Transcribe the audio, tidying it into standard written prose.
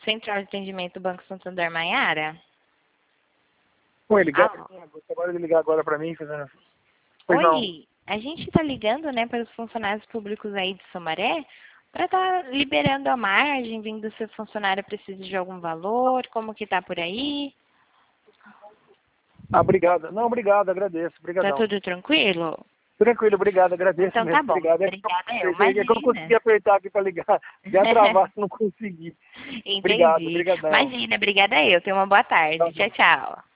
Central de Atendimento do Banco Santander, Maiara? Oi, acabaram de ligar agora para mim. Pois não. Oi, a gente está ligando, né, para os funcionários públicos aí de Sumaré para estar liberando a margem, vindo se o funcionário precisa de algum valor, como que tá por aí? Ah, obrigado. Não, obrigado, agradeço. Tá Obrigadão. tudo tranquilo? Tranquilo, obrigado, agradeço Então mesmo. tá bom. Obrigado. Obrigada eu, É que eu não consegui imagina. apertar aqui para ligar. Já travado, não consegui. Obrigado, Entendi. obrigadão. Imagina, obrigada eu. Tenha uma boa tarde. Tá bom. Tchau, tchau.